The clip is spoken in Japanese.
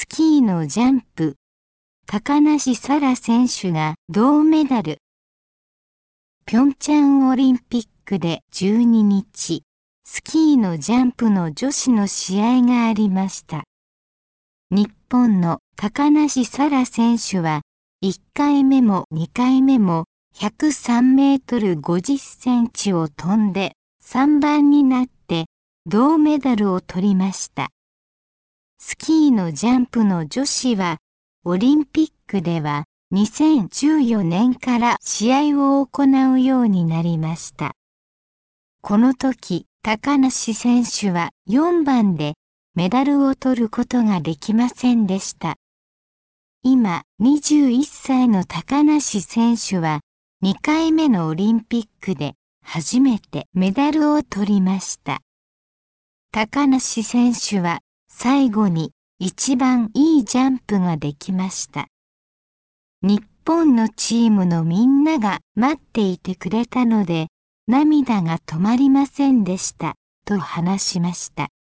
スキーのジャンプ、高梨沙羅選手が銅メダル。ピョンチャンオリンピックで12日、スキーのジャンプの女子の試合がありました。日本の高梨沙羅選手は、1回目も2回目も103メートル50センチを飛んで3番になって銅メダルを取りました。スキーのジャンプの女子は、オリンピックでは2014年から試合を行うようになりました。この時、高梨選手は4番でメダルを取ることができませんでした。今、21歳の高梨選手は2回目のオリンピックで初めてメダルを取りました。高梨選手は最後に一番いいジャンプができました。日本のチームのみんなが待っていてくれたので涙が止まりませんでしたと話しました。